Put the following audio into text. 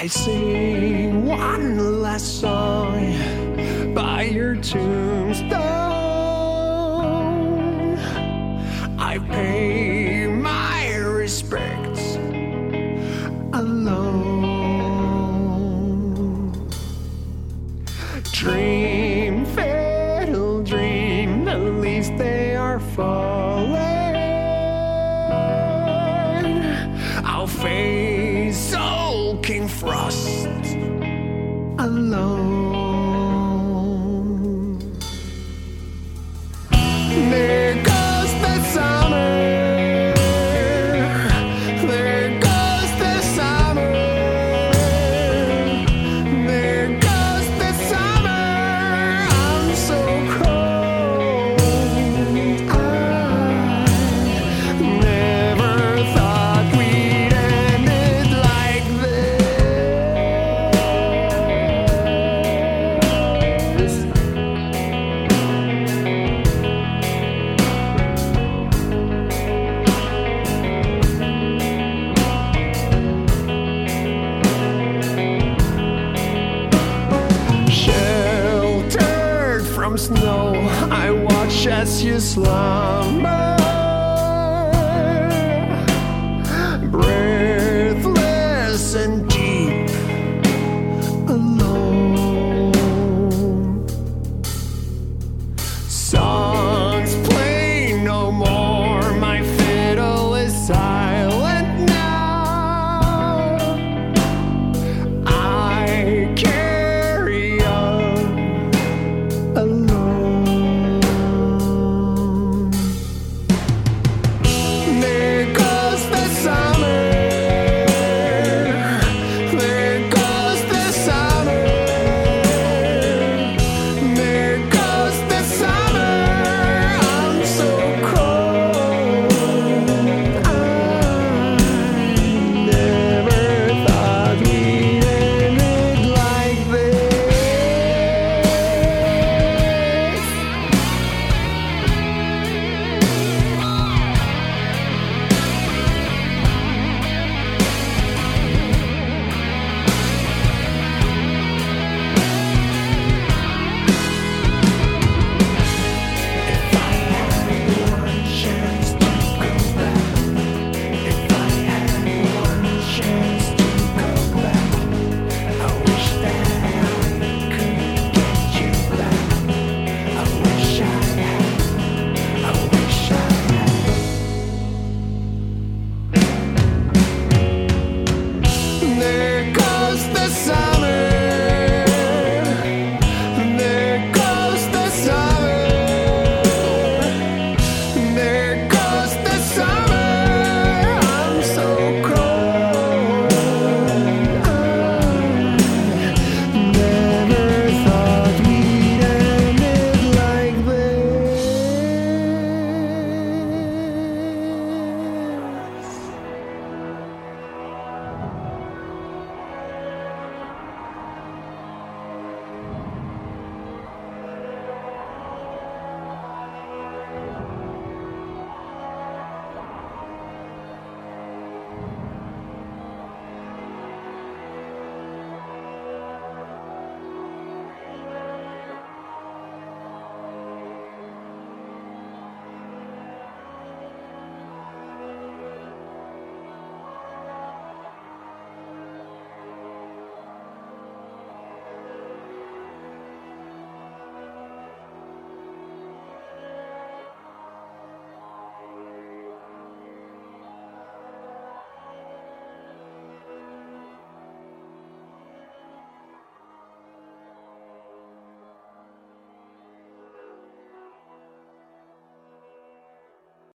I sing one last song by your tombstone. I pay my respects alone. Dream, fatal dream, at least they are falling. I'll face soaking frost alone. There goes the summer. There goes the summer. There goes the summer. I'm so cold. I never thought we'd end it like this. Sheltered from snow, I watch as you slumber.